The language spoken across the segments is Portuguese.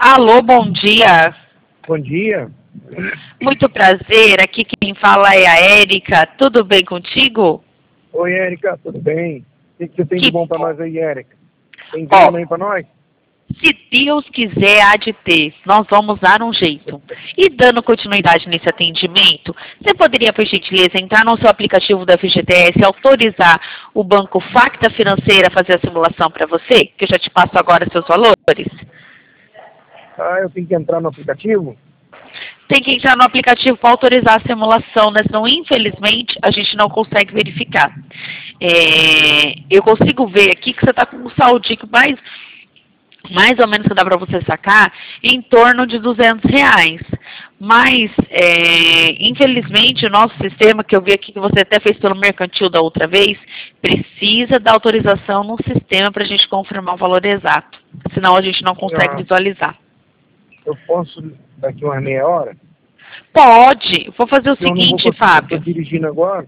Alô, bom dia. Bom dia. Muito prazer. Aqui quem fala é a Érica. Tudo bem contigo? Oi, Érica, tudo bem? O que você tem de bom para nós aí, Érica? Tem Ó, vinho aí para nós? se Deus quiser, há de ter. Nós vamos dar um jeito. E dando continuidade nesse atendimento, você poderia, por gentileza, entrar no seu aplicativo da FGTS e autorizar o Banco Facta Financeira a fazer a simulação para você? Que eu já te passo agora seus valores. Ah, eu tenho que entrar no aplicativo? Tem que entrar no aplicativo para autorizar a simulação, né? Senão, infelizmente, a gente não consegue verificar. Eu consigo ver aqui que você está com um saldinho mais ou menos que dá para você sacar em torno de R$ 200. Mas, infelizmente, o nosso sistema, que eu vi aqui que você até fez pelo mercantil da outra vez, precisa da autorização no sistema para a gente confirmar o valor exato. Senão a gente não consegue visualizar. Eu posso daqui umas meia hora? Pode. Vou fazer o seguinte, Fábio. Eu estou dirigindo agora.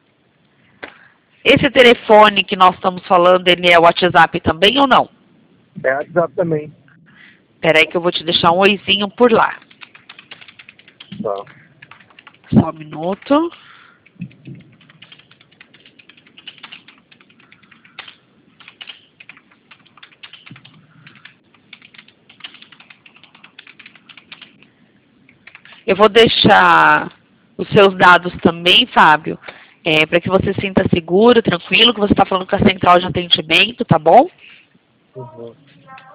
Esse telefone que nós estamos falando, ele é o WhatsApp também ou não? É WhatsApp também. Espera aí que eu vou te deixar um oizinho por lá. Tá. Só um minuto. Eu vou deixar os seus dados também, Fábio, para que você se sinta seguro, tranquilo, que você está falando com a central de atendimento, tá bom? Uhum.